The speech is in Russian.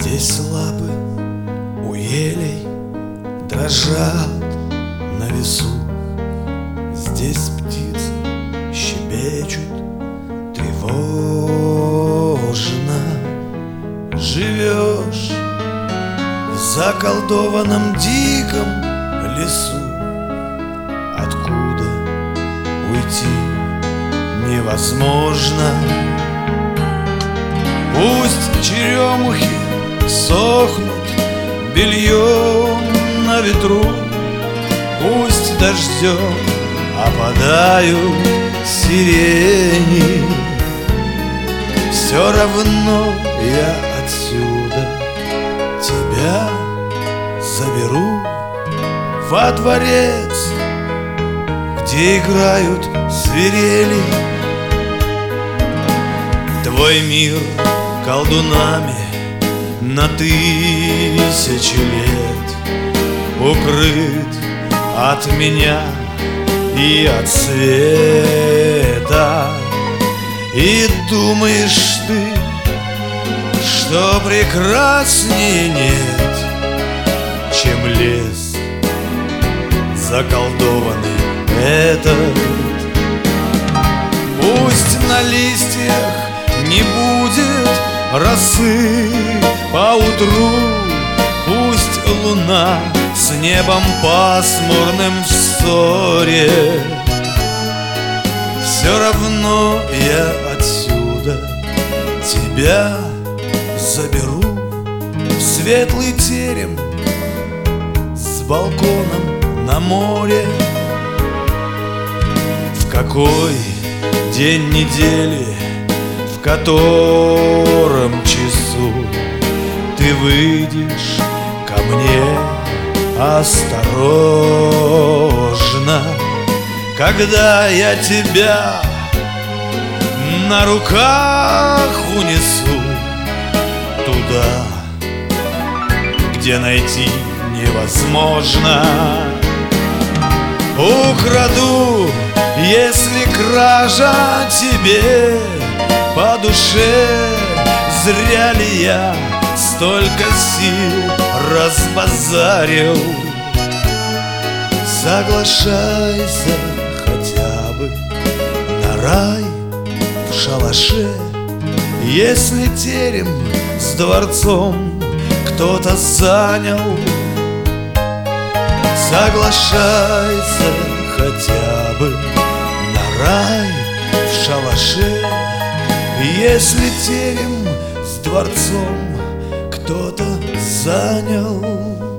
Здесь лапы у елей дрожат на весу, здесь птицы щебечут тревожно. Живешь в заколдованном диком лесу, откуда уйти невозможно. Пусть черемухи сохнут бельем на ветру, пусть дождем опадают сирени, все равно я отсюда тебя заберу во дворец, где играют свирели. Твой мир колдунами на тысячи лет укрыт от меня и от света. И думаешь ты, что прекраснее нет, чем лес заколдованный этот. Пусть на листьях не будет росы поутру, пусть луна с небом пасмурным в ссоре, все равно я отсюда тебя заберу в светлый терем с балконом на море. В какой день недели, в котором часу ты выйдешь ко мне осторожно, когда я тебя на руках унесу туда, где найти невозможно. Украду, если кража тебе по душе, зря ли я столько сил разбазарил? Соглашайся хотя бы на рай в шалаше, если терем с дворцом кто-то занял. Соглашайся хотя бы на рай в шалаше, если терем с дворцом кто-то занял.